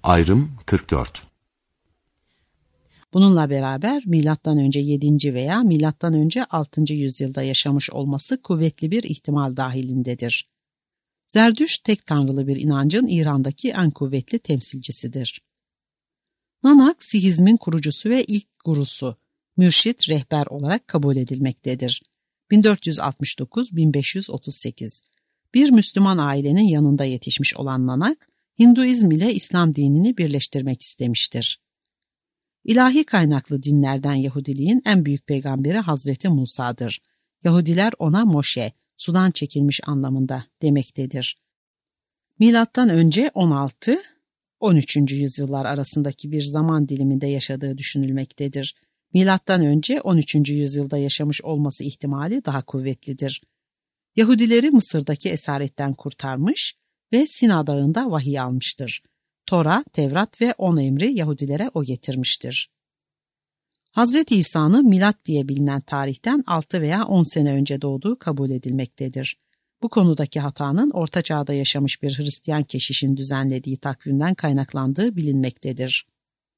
Ayrım 44. Bununla beraber M.Ö. 7. veya M.Ö. 6. yüzyılda yaşamış olması kuvvetli bir ihtimal dahilindedir. Zerdüşt tek tanrılı bir inancın İran'daki en kuvvetli temsilcisidir. Nanak, Sihizmin kurucusu ve ilk gurusu, mürşit rehber olarak kabul edilmektedir. 1469-1538. Bir Müslüman ailenin yanında yetişmiş olan Nanak, Hinduizm ile İslam dinini birleştirmek istemiştir. İlahi kaynaklı dinlerden Yahudiliğin en büyük peygamberi Hazreti Musa'dır. Yahudiler ona Moşe, sudan çekilmiş anlamında demektedir. Milattan önce 16-13. yüzyıllar arasındaki bir zaman diliminde yaşadığı düşünülmektedir. Milattan önce 13. yüzyılda yaşamış olması ihtimali daha kuvvetlidir. Yahudileri Mısır'daki esaretten kurtarmış ve Sina Dağı'nda vahiy almıştır. Tora, Tevrat ve 10 emri Yahudilere o getirmiştir. Hazreti İsa'nın milat diye bilinen tarihten 6 veya 10 sene önce doğduğu kabul edilmektedir. Bu konudaki hatanın Orta Çağ'da yaşamış bir Hristiyan keşişin düzenlediği takvimden kaynaklandığı bilinmektedir.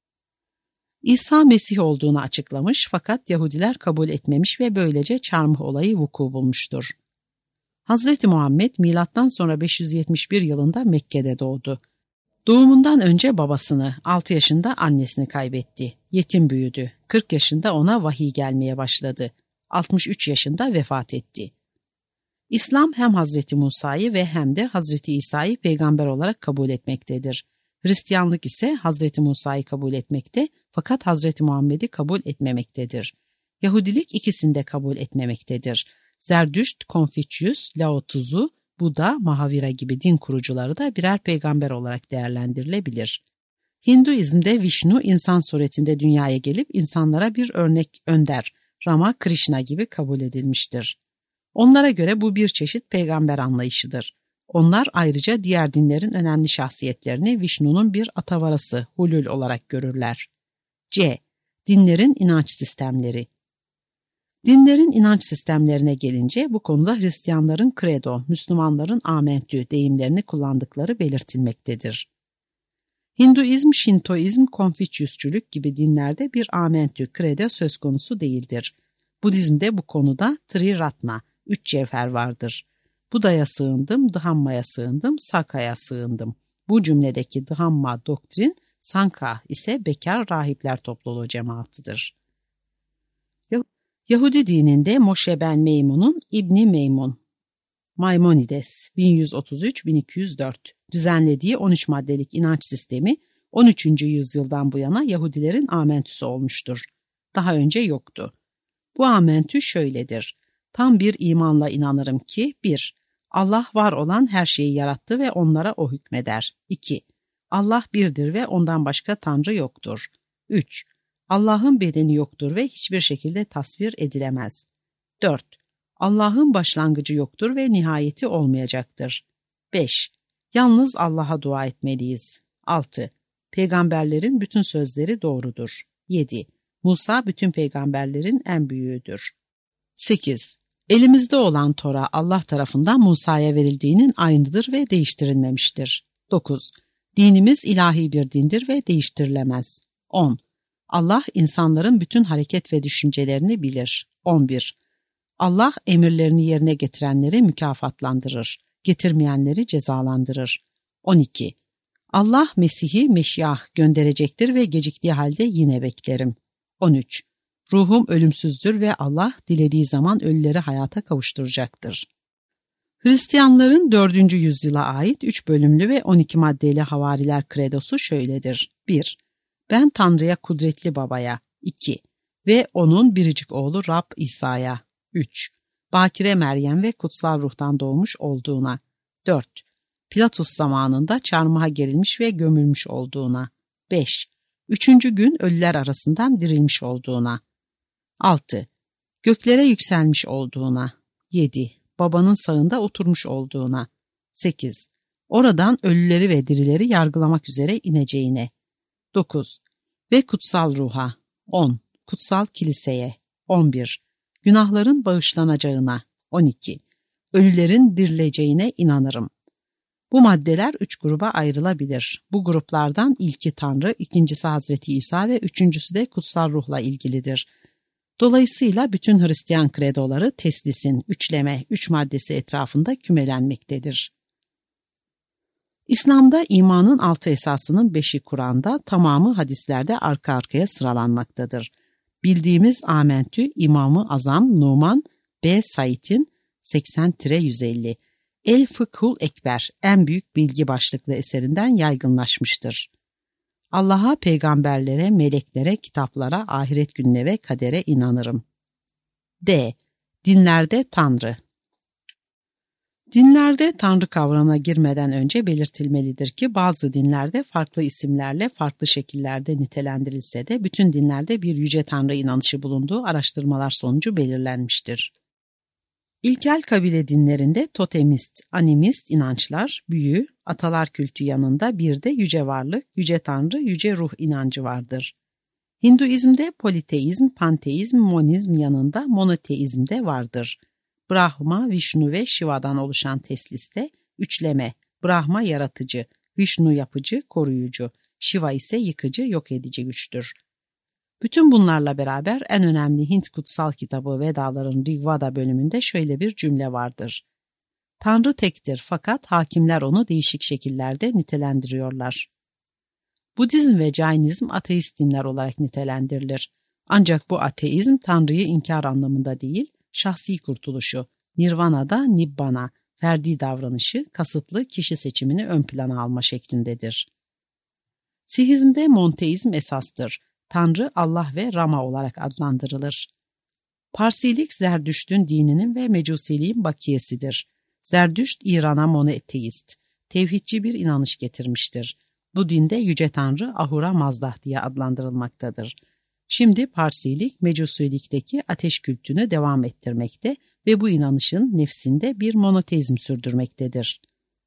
İsa Mesih olduğunu açıklamış fakat Yahudiler kabul etmemiş ve böylece çarmıh olayı vuku bulmuştur. Hazreti Muhammed milattan sonra 571 yılında Mekke'de doğdu. Doğumundan önce babasını, 6 yaşında annesini kaybetti. Yetim büyüdü. 40 yaşında ona vahiy gelmeye başladı. 63 yaşında vefat etti. İslam hem Hazreti Musa'yı ve hem de Hazreti İsa'yı peygamber olarak kabul etmektedir. Hristiyanlık ise Hazreti Musa'yı kabul etmekte fakat Hazreti Muhammed'i kabul etmemektedir. Yahudilik ikisini de kabul etmemektedir. Zerdüşt, Konfüçyüs, Lao Tzu, Buda, Mahavira gibi din kurucuları da birer peygamber olarak değerlendirilebilir. Hinduizm'de Vishnu insan suretinde dünyaya gelip insanlara bir örnek önder, Rama, Krishna gibi kabul edilmiştir. Onlara göre bu bir çeşit peygamber anlayışıdır. Onlar ayrıca diğer dinlerin önemli şahsiyetlerini Vishnu'nun bir atavarası, Hulul olarak görürler. C. Dinlerin inanç sistemleri. Dinlerin inanç sistemlerine gelince bu konuda Hristiyanların credo, Müslümanların amentü deyimlerini kullandıkları belirtilmektedir. Hinduizm, Şintoizm, Konfüçyüsçülük gibi dinlerde bir amentü, credo söz konusu değildir. Budizm'de bu konuda Triratna, 3 cevher vardır. Buda'ya sığındım, Dhamma'ya sığındım, Sankha'ya sığındım. Bu cümledeki Dhamma doktrin, Sankha ise bekar rahipler topluluğu cemaatıdır. Yahudi dininde Moşe ben Meymun'un İbni Meymun, Maimonides 1133-1204 düzenlediği 13 maddelik inanç sistemi 13. yüzyıldan bu yana Yahudilerin amentüsü olmuştur. Daha önce yoktu. Bu amentü şöyledir. Tam bir imanla inanırım ki 1. Allah var olan her şeyi yarattı ve onlara o hükmeder. 2. Allah birdir ve ondan başka tanrı yoktur. 3. Allah'ın bedeni yoktur ve hiçbir şekilde tasvir edilemez. 4. Allah'ın başlangıcı yoktur ve nihayeti olmayacaktır. 5. Yalnız Allah'a dua etmeliyiz. 6. Peygamberlerin bütün sözleri doğrudur. 7. Musa bütün peygamberlerin en büyüğüdür. 8. Elimizde olan Tora Allah tarafından Musa'ya verildiğinin aynıdır ve değiştirilmemiştir. 9. Dinimiz ilahi bir dindir ve değiştirilemez. 10. Allah insanların bütün hareket ve düşüncelerini bilir. 11. Allah emirlerini yerine getirenleri mükafatlandırır, getirmeyenleri cezalandırır. 12. Allah Mesih'i Meşiyah gönderecektir ve geciktiği halde yine beklerim. 13. Ruhum ölümsüzdür ve Allah dilediği zaman ölüleri hayata kavuşturacaktır. Hristiyanların 4. yüzyıla ait 3 bölümlü ve 12 maddeli havariler kredosu şöyledir. 1. Ben Tanrı'ya, kudretli babaya. 2. Ve onun biricik oğlu Rab İsa'ya. 3. Bakire Meryem ve kutsal ruhtan doğmuş olduğuna. 4. Pilatus zamanında çarmıha gerilmiş ve gömülmüş olduğuna. 5. 3. gün ölüler arasından dirilmiş olduğuna. 6. Göklere yükselmiş olduğuna. 7. Babanın sağında oturmuş olduğuna. 8. Oradan ölüleri ve dirileri yargılamak üzere ineceğine. 9. Ve kutsal ruha. 10. Kutsal kiliseye. 11. Günahların bağışlanacağına. 12. Ölülerin dirileceğine inanırım. Bu maddeler 3 gruba ayrılabilir. Bu gruplardan ilki Tanrı, ikincisi Hazreti İsa ve üçüncüsü de kutsal ruhla ilgilidir. Dolayısıyla bütün Hristiyan kredoları teslisin, üçleme, 3 maddesi etrafında kümelenmektedir. İslam'da imanın 6 esasının 5'i Kur'an'da, tamamı hadislerde arka arkaya sıralanmaktadır. Bildiğimiz Amentü, İmam-ı Azam Numan B. Said'in 80-150, El Fıkhul Ekber, en büyük bilgi başlıklı eserinden yaygınlaşmıştır. Allah'a, peygamberlere, meleklere, kitaplara, ahiret gününe ve kadere inanırım. D. Dinlerde Tanrı. Dinlerde Tanrı kavramına girmeden önce belirtilmelidir ki bazı dinlerde farklı isimlerle farklı şekillerde nitelendirilse de bütün dinlerde bir yüce Tanrı inanışı bulunduğu araştırmalar sonucu belirlenmiştir. İlkel kabile dinlerinde totemist, animist inançlar, büyü, atalar kültü yanında bir de yüce varlık, yüce Tanrı, yüce ruh inancı vardır. Hinduizmde politeizm, panteizm, monizm yanında monoteizm de vardır. Brahma, Vishnu ve Shiva'dan oluşan tesliste üçleme, Brahma yaratıcı, Vishnu yapıcı, koruyucu, Shiva ise yıkıcı, yok edici güçtür. Bütün bunlarla beraber en önemli Hint kutsal kitabı Vedaların Rigveda bölümünde şöyle bir cümle vardır. Tanrı tektir fakat hakimler onu değişik şekillerde nitelendiriyorlar. Budizm ve Jainizm ateist dinler olarak nitelendirilir. Ancak bu ateizm Tanrı'yı inkar anlamında değil, şahsi kurtuluşu, nirvanada nibbana, ferdi davranışı, kasıtlı kişi seçimini ön plana alma şeklindedir. Sihizmde monteizm esastır. Tanrı, Allah ve Rama olarak adlandırılır. Parsilik Zerdüşt'ün dininin ve Mecusiliğin bakiyesidir. Zerdüşt, İran'a monoteist, tevhidçi bir inanış getirmiştir. Bu dinde Yüce Tanrı Ahura Mazdah diye adlandırılmaktadır. Şimdi Parsilik, Mecusilikteki ateş kültünü devam ettirmekte ve bu inanışın nefsinde bir monoteizm sürdürmektedir.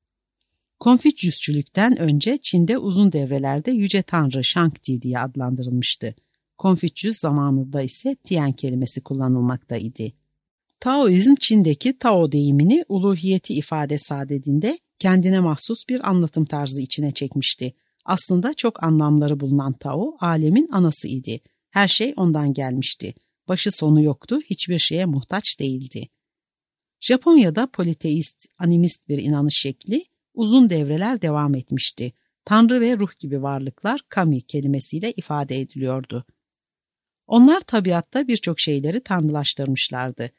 Konfüçyüsçülükten önce Çin'de uzun devrelerde Yüce Tanrı Shangti diye adlandırılmıştı. Konfüçyüs zamanında ise Tian kelimesi kullanılmaktaydı. Taoizm Çin'deki Tao deyimini uluhiyeti ifade sadedinde kendine mahsus bir anlatım tarzı içine çekmişti. Aslında çok anlamları bulunan Tao, alemin anası idi. Her şey ondan gelmişti. Başı sonu yoktu, hiçbir şeye muhtaç değildi. Japonya'da politeist, animist bir inanış şekli uzun devreler devam etmişti. Tanrı ve ruh gibi varlıklar kami kelimesiyle ifade ediliyordu. Onlar tabiatta birçok şeyleri tanrılaştırmışlardı.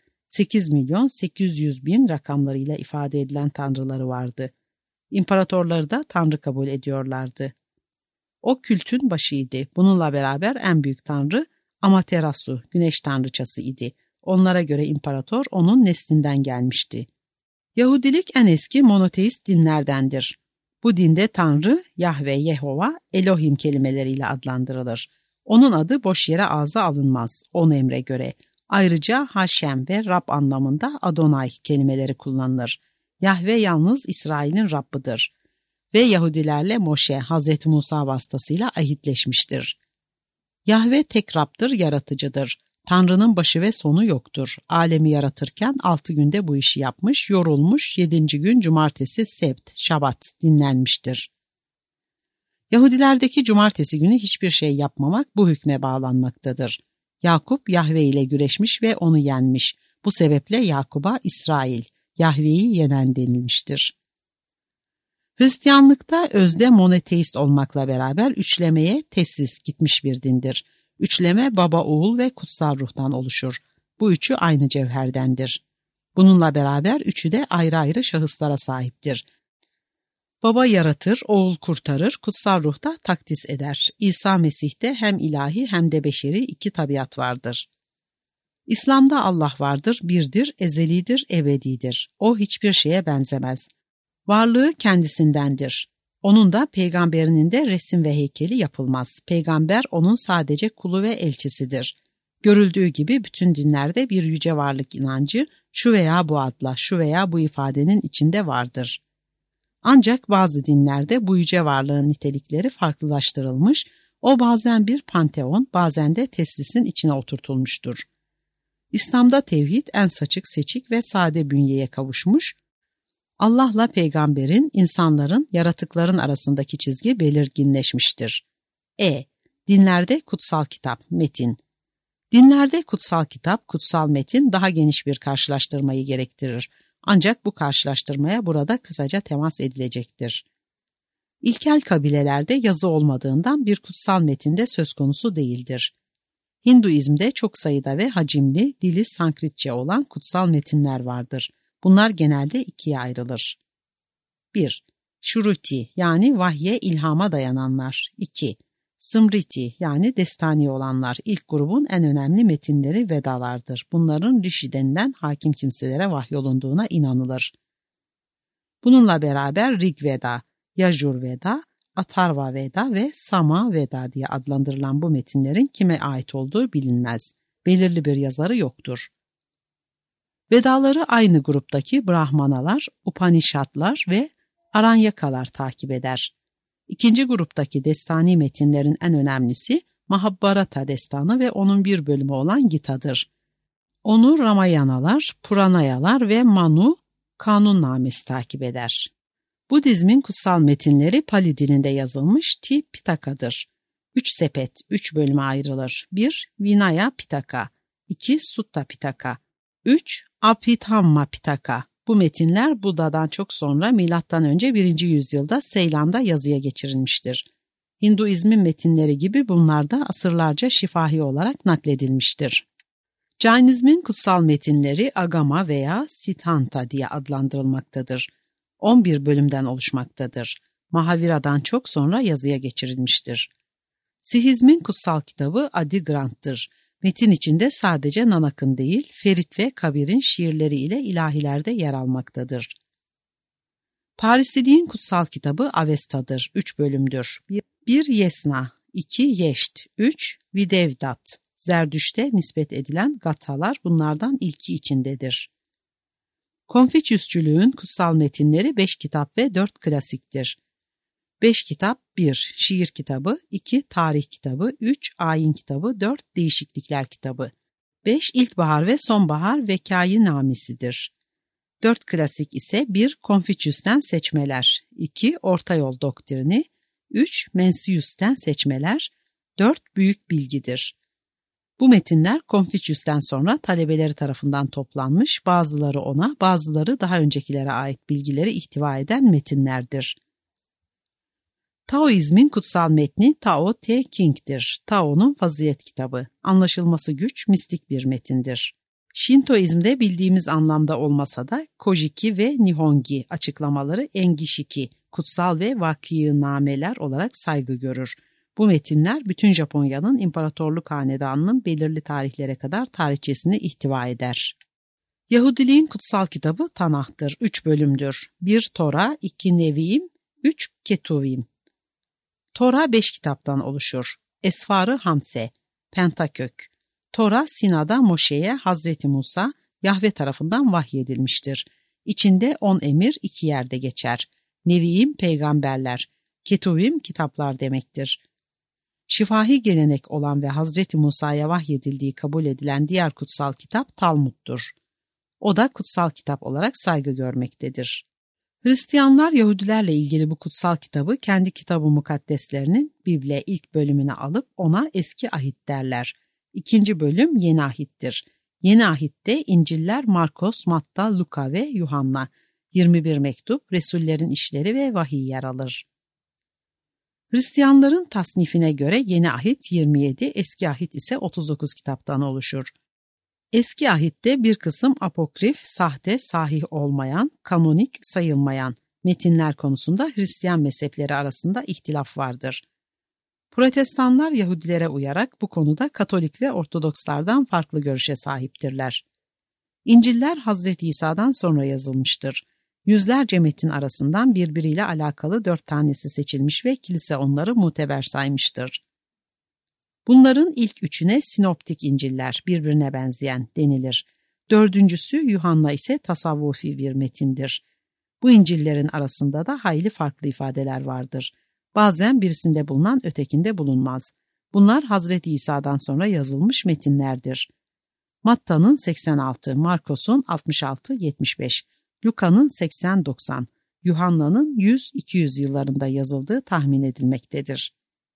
8.800.000 rakamlarıyla ifade edilen tanrıları vardı. İmparatorları da tanrı kabul ediyorlardı. O kültün başıydı. Bununla beraber en büyük tanrı Amaterasu, güneş tanrıçası idi. Onlara göre imparator onun neslinden gelmişti. Yahudilik en eski monoteist dinlerdendir. Bu dinde Tanrı, Yahve, Yehova, Elohim kelimeleriyle adlandırılır. Onun adı boş yere ağza alınmaz, 10 emre göre. Ayrıca Haşem ve Rab anlamında Adonai kelimeleri kullanılır. Yahve yalnız İsrail'in Rabbıdır. Ve Yahudilerle Moşe, Hazreti Musa vasıtasıyla ahitleşmiştir. Yahve tek Rab'dır, yaratıcıdır. Tanrı'nın başı ve sonu yoktur. Alemi yaratırken 6 günde bu işi yapmış, yorulmuş, 7. gün cumartesi sebt, şabat dinlenmiştir. Yahudilerdeki cumartesi günü hiçbir şey yapmamak bu hükme bağlanmaktadır. Yakup Yahve ile güreşmiş ve onu yenmiş. Bu sebeple Yakup'a İsrail, Yahve'yi yenen denilmiştir. Hristiyanlıkta özde monoteist olmakla beraber üçlemeye tesis gitmiş bir dindir. Üçleme baba, oğul ve kutsal ruhtan oluşur. Bu üçü aynı cevherdendir. Bununla beraber üçü de ayrı ayrı şahıslara sahiptir. Baba yaratır, oğul kurtarır, kutsal ruh da takdis eder. İsa Mesih'te hem ilahi hem de beşeri iki tabiat vardır. İslam'da Allah vardır, birdir, ezelidir, ebedidir. O hiçbir şeye benzemez. Varlığı kendisindendir. Onun da peygamberinin de resim ve heykeli yapılmaz. Peygamber onun sadece kulu ve elçisidir. Görüldüğü gibi bütün dinlerde bir yüce varlık inancı şu veya bu adla, şu veya bu ifadenin içinde vardır. Ancak bazı dinlerde bu yüce varlığın nitelikleri farklılaştırılmış, o bazen bir panteon, bazen de teslisin içine oturtulmuştur. İslam'da tevhid en saçık seçik ve sade bünyeye kavuşmuş, Allah'la peygamberin, insanların, yaratıkların arasındaki çizgi belirginleşmiştir. Dinlerde kutsal kitap, metin. Dinlerde kutsal kitap, kutsal metin daha geniş bir karşılaştırmayı gerektirir. Ancak bu karşılaştırmaya burada kısaca temas edilecektir. İlkel kabilelerde yazı olmadığından bir kutsal metinde söz konusu değildir. Hinduizm'de çok sayıda ve hacimli, dili Sanskritçe olan kutsal metinler vardır. Bunlar genelde ikiye ayrılır. 1. Shruti yani vahye ilhama dayananlar. 2. Smriti yani destani olanlar. İlk grubun en önemli metinleri Vedalardır. Bunların Rishi denilen hakim kimselere vahyolunduğuna inanılır. Bununla beraber Rig Veda, Yajur Veda, Atharva Veda ve Sama Veda diye adlandırılan bu metinlerin kime ait olduğu bilinmez. Belirli bir yazarı yoktur. Vedaları aynı gruptaki Brahmanalar, Upanishadlar ve Aranyakalar takip eder. İkinci gruptaki destani metinlerin en önemlisi Mahabharata destanı ve onun bir bölümü olan Gita'dır. Onu Ramayanalar, Puranayalar ve Manu kanunnamesi takip eder. Budizmin kutsal metinleri Pali dilinde yazılmış Tipitakadır. 3 sepet, 3 bölüme ayrılır. 1. Vinaya Pitaka, 2. Sutta Pitaka, 3. Abhidhamma Pitaka. Bu metinler Buda'dan çok sonra M.Ö. 1. yüzyılda Seylan'da yazıya geçirilmiştir. Hinduizmin metinleri gibi bunlar da asırlarca şifahi olarak nakledilmiştir. Jainizmin kutsal metinleri Agama veya Siddhanta diye adlandırılmaktadır. 11 bölümden oluşmaktadır. Mahavira'dan çok sonra yazıya geçirilmiştir. Sihizmin kutsal kitabı Adi Granth'tır. Metin içinde sadece Nanak'ın değil, Ferit ve Kabir'in şiirleri ile ilahilerde yer almaktadır. Parisiliğin kutsal kitabı Avesta'dır. 3 bölümdür. 1 Yesna, 2 Yeşt, 3 Videvdat. Zerdüşt'e nispet edilen Gathalar bunlardan ilki içindedir. Konfüçyüsçülüğün kutsal metinleri 5 kitap ve 4 klasiktir. 5 kitap 1. Şiir kitabı, 2. Tarih kitabı, 3. Ayin kitabı, 4. Değişiklikler kitabı. 5. İlkbahar ve sonbahar vekâyi-namesidir. 4 klasik ise 1. Konfüçyüs'ten seçmeler, 2. Orta yol doktrini, 3. Mencius'ten seçmeler, 4. Büyük bilgidir. Bu metinler Konfüçyüs'ten sonra talebeleri tarafından toplanmış, bazıları ona, bazıları daha öncekilere ait bilgileri ihtiva eden metinlerdir. Taoizmin kutsal metni Tao Te Ching'dir. Tao'nun fazilet kitabı. Anlaşılması güç, mistik bir metindir. Şintoizmde bildiğimiz anlamda olmasa da Kojiki ve Nihongi açıklamaları Engishiki, kutsal ve vakî-nameler olarak saygı görür. Bu metinler bütün Japonya'nın imparatorluk hanedanının belirli tarihlere kadar tarihçesini ihtiva eder. Yahudiliğin kutsal kitabı Tanah'tır. 3 bölümdür. 1 Tora, 2 Nevi'im, 3 Ketuvim. Tora 5 kitaptan oluşur. Esfar-ı Hamse, Pentakök. Tora Sina'da Moşe'ye Hazreti Musa, Yahve tarafından vahyedilmiştir. İçinde 10 emir 2 yerde geçer. Nevi'im peygamberler, Ketuvim kitaplar demektir. Şifahi gelenek olan ve Hazreti Musa'ya vahyedildiği kabul edilen diğer kutsal kitap Talmud'dur. O da kutsal kitap olarak saygı görmektedir. Hristiyanlar Yahudilerle ilgili bu kutsal kitabı kendi kitab-ı mukaddeslerinin Bible ilk bölümüne alıp ona Eski Ahit derler. 2. bölüm Yeni Ahit'tir. Yeni Ahit'te İncil'ler Markos, Matta, Luka ve Yuhanna, 21 mektup, Resullerin işleri ve vahiy yer alır. Hristiyanların tasnifine göre Yeni Ahit 27, Eski Ahit ise 39 kitaptan oluşur. Eski Ahit'te bir kısım apokrif, sahte, sahih olmayan, kanonik sayılmayan metinler konusunda Hristiyan mezhepleri arasında ihtilaf vardır. Protestanlar Yahudilere uyarak bu konuda Katolik ve Ortodokslardan farklı görüşe sahiptirler. İncil'ler Hazreti İsa'dan sonra yazılmıştır. Yüzlerce metin arasından birbiriyle alakalı 4 tanesi seçilmiş ve kilise onları muteber saymıştır. Bunların ilk 3'üne sinoptik İncil'ler, birbirine benzeyen denilir. 4.'sü Yuhanna ise tasavvufi bir metindir. Bu İncil'lerin arasında da hayli farklı ifadeler vardır. Bazen birisinde bulunan ötekinde bulunmaz. Bunlar Hazreti İsa'dan sonra yazılmış metinlerdir. Matta'nın 86, Markos'un 66-75, Luka'nın 80-90, Yuhanna'nın 100-200 yıllarında yazıldığı tahmin edilmektedir.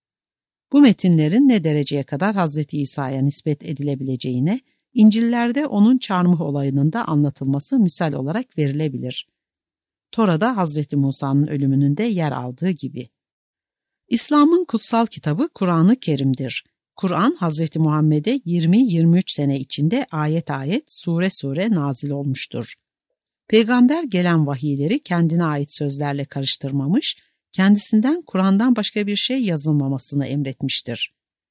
Bu metinlerin ne dereceye kadar Hazreti İsa'ya nispet edilebileceğine, İncil'lerde onun çarmıh olayının da anlatılması misal olarak verilebilir. Tora'da Hazreti Musa'nın ölümünün de yer aldığı gibi. İslam'ın kutsal kitabı Kur'an-ı Kerim'dir. Kur'an, Hazreti Muhammed'e 20-23 sene içinde ayet ayet, sure sure nazil olmuştur. Peygamber gelen vahiyleri kendine ait sözlerle karıştırmamış, kendisinden Kur'an'dan başka bir şey yazılmamasını emretmiştir.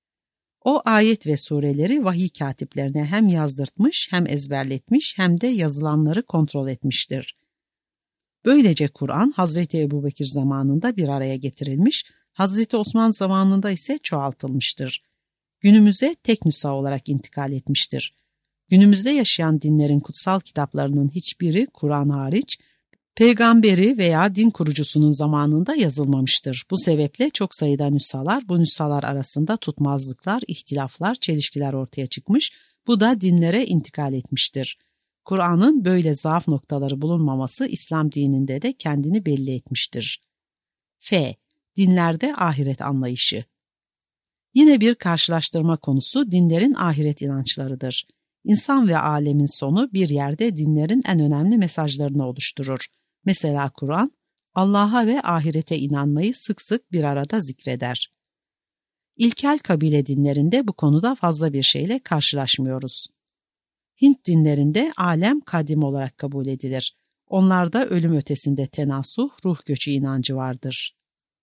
O ayet ve sureleri vahiy katiplerine hem yazdırtmış, hem ezberletmiş, hem de yazılanları kontrol etmiştir. Böylece Kur'an, Hazreti Ebubekir zamanında bir araya getirilmiş, Hazreti Osman zamanında ise çoğaltılmıştır. Günümüze tek nüsha olarak intikal etmiştir. Günümüzde yaşayan dinlerin kutsal kitaplarının hiçbiri Kur'an hariç, peygamberi veya din kurucusunun zamanında yazılmamıştır. Bu sebeple çok sayıda nüshalar, bu nüshalar arasında tutmazlıklar, ihtilaflar, çelişkiler ortaya çıkmış, bu da dinlere intikal etmiştir. Kur'an'ın böyle zaaf noktaları bulunmaması İslam dininde de kendini belli etmiştir. F. Dinlerde ahiret anlayışı. Yine bir karşılaştırma konusu dinlerin ahiret inançlarıdır. İnsan ve alemin sonu bir yerde dinlerin en önemli mesajlarını oluşturur. Mesela Kur'an, Allah'a ve ahirete inanmayı sık sık bir arada zikreder. İlkel kabile dinlerinde bu konuda fazla bir şeyle karşılaşmıyoruz. Hint dinlerinde alem kadim olarak kabul edilir. Onlarda ölüm ötesinde tenasuh, ruh göçü inancı vardır.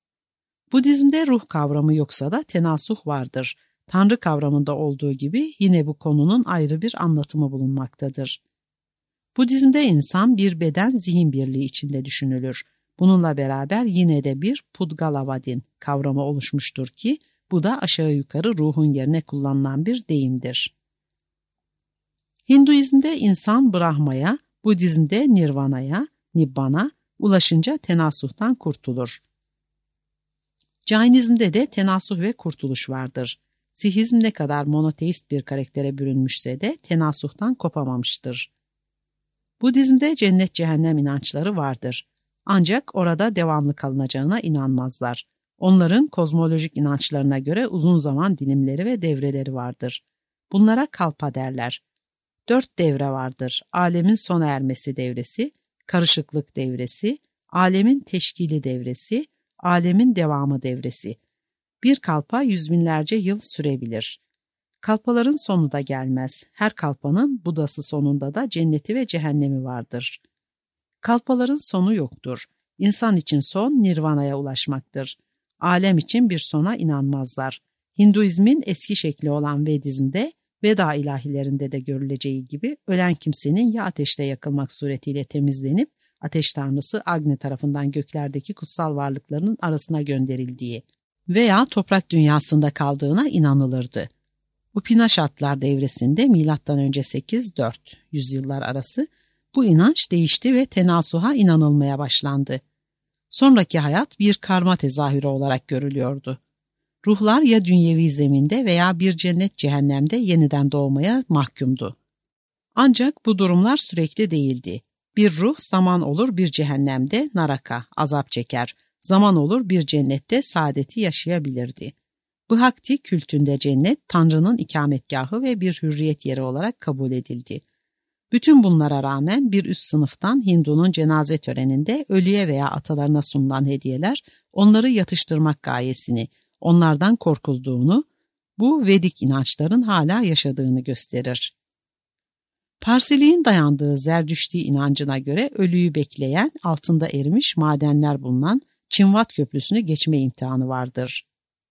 Budizmde ruh kavramı yoksa da tenasuh vardır. Tanrı kavramında olduğu gibi yine bu konunun ayrı bir anlatımı bulunmaktadır. Budizmde insan bir beden zihin birliği içinde düşünülür. Bununla beraber yine de bir Pudgalavadin kavramı oluşmuştur ki bu da aşağı yukarı ruhun yerine kullanılan bir deyimdir. Hinduizmde insan Brahma'ya, Budizmde Nirvana'ya, Nibbana ulaşınca tenasuhtan kurtulur. Cainizmde de tenasuh ve kurtuluş vardır. Sihizm ne kadar monoteist bir karaktere bürünmüşse de tenasuhtan kopamamıştır. Budizmde cennet cehennem inançları vardır. Ancak orada devamlı kalınacağına inanmazlar. Onların kozmolojik inançlarına göre uzun zaman dilimleri ve devreleri vardır. Bunlara kalpa derler. 4 devre vardır. Alemin sona ermesi devresi, karışıklık devresi, alemin teşkili devresi, alemin devamı devresi. Bir kalpa 100 binlerce yıl sürebilir. Kalpaların sonu da gelmez. Her kalpanın budası sonunda da cenneti ve cehennemi vardır. Kalpaların sonu yoktur. İnsan için son nirvanaya ulaşmaktır. Alem için bir sona inanmazlar. Hinduizmin eski şekli olan Vedizm'de, Veda ilahilerinde de görüleceği gibi ölen kimsenin ya ateşte yakılmak suretiyle temizlenip ateş tanrısı Agni tarafından göklerdeki kutsal varlıklarının arasına gönderildiği veya toprak dünyasında kaldığına inanılırdı. Upanishadlar devresinde M.Ö. 8-4 yüzyıllar arası bu inanç değişti ve tenasuha inanılmaya başlandı. Sonraki hayat bir karma tezahürü olarak görülüyordu. Ruhlar ya dünyevi zeminde veya bir cennet cehennemde yeniden doğmaya mahkumdu. Ancak bu durumlar sürekli değildi. Bir ruh zaman olur bir cehennemde naraka, azap çeker, zaman olur bir cennette saadeti yaşayabilirdi. Bhakti kültünde cennet Tanrı'nın ikametgahı ve bir hürriyet yeri olarak kabul edildi. Bütün bunlara rağmen bir üst sınıftan Hindu'nun cenaze töreninde ölüye veya atalarına sunulan hediyeler onları yatıştırmak gayesini, onlardan korkulduğunu, bu Vedik inançların hala yaşadığını gösterir. Parsiliğin dayandığı Zerdüşti inancına göre ölüyü bekleyen, altında erimiş madenler bulunan Çinvat Köprüsü'nü geçme imtihanı vardır.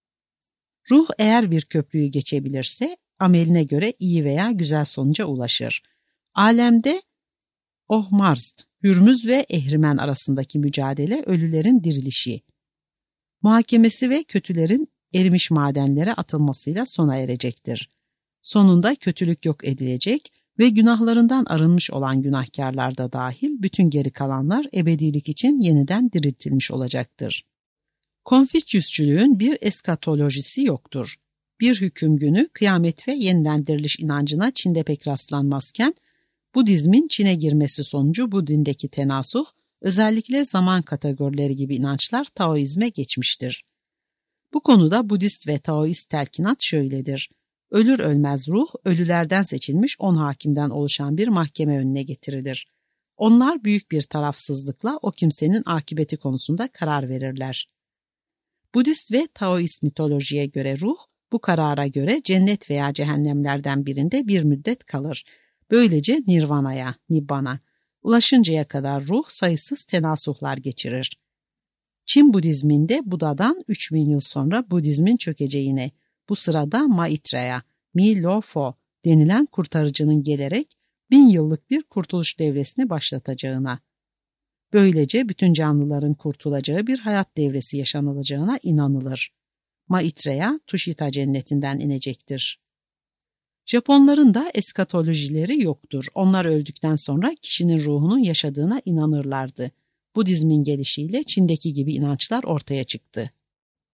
Ruh eğer bir köprüyü geçebilirse ameline göre iyi veya güzel sonuca ulaşır. Alemde Ohmarzd, Hürmüz ve Ehrimen arasındaki mücadele ölülerin dirilişi, muhakemesi ve kötülerin erimiş madenlere atılmasıyla sona erecektir. Sonunda kötülük yok edilecek ve günahlarından arınmış olan günahkarlar da dahil bütün geri kalanlar ebedilik için yeniden diriltilmiş olacaktır. Konfüçyüsçülüğün bir eskatolojisi yoktur. Bir hüküm günü, kıyamet ve yeniden diriliş inancına Çin'de pek rastlanmazken, Budizmin Çin'e girmesi sonucu bu dindeki tenasuh, özellikle zaman kategorileri gibi inançlar Taoizme geçmiştir. Bu konuda Budist ve Taoist telkinat şöyledir. Ölür ölmez ruh, ölülerden seçilmiş 10 hakimden oluşan bir mahkeme önüne getirilir. Onlar büyük bir tarafsızlıkla o kimsenin akıbeti konusunda karar verirler. Budist ve Taoist mitolojiye göre ruh, bu karara göre cennet veya cehennemlerden birinde bir müddet kalır. Böylece nirvanaya, nibbana, ulaşıncaya kadar ruh sayısız tenasuhlar geçirir. Çin Budizminde Buda'dan 3000 yıl sonra Budizmin çökeceğine, bu sırada Maitreya, Mi Lo Fo denilen kurtarıcının gelerek 1000 yıllık bir kurtuluş devresini başlatacağına, böylece bütün canlıların kurtulacağı bir hayat devresi yaşanılacağına inanılır. Maitreya, Tushita cennetinden inecektir. Japonların da eskatolojileri yoktur. Onlar öldükten sonra kişinin ruhunun yaşadığına inanırlardı. Budizmin gelişiyle Çin'deki gibi inançlar ortaya çıktı.